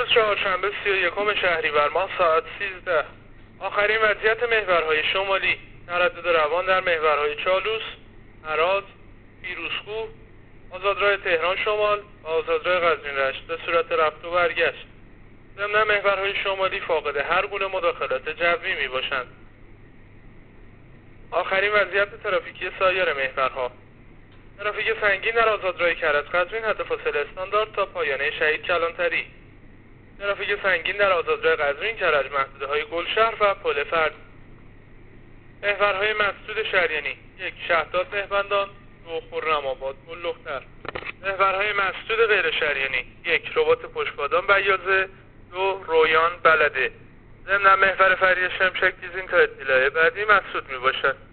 چهارشنبه 31 شهریور ماه ساعت 13. آخرین وضعیت محورهای شمالی: تردد روان در محورهای چالوس، هرات، پیروزکوه، آزادراه تهران شمال و آزادراه قزوین رشت به صورت رفت و برگشت. ضمن محورهای شمالی فاقد هر گونه مداخلات جوی می باشند. آخرین وضعیت ترافیکی سایر محورها: ترافیک سنگین در آزادراه کرج قزوین حد فاصله استاندارد تا پایانه شهید کلانتری. ترافیک سنگین در آزادراه قزوین کرج محدوده‌های گلشهر و پل فرد. محورهای مسدود شریانی: 1. شهداد مهبندان، 2. خرم‌آباد گل‌لختر. محورهای مسدود غیر شریانی: 1. رباط پشتبادان بیاضه، 2. رویان بلده. ضمن محور فرید شمشک دیزین تا اطلاع بعدی مسدود می باشد.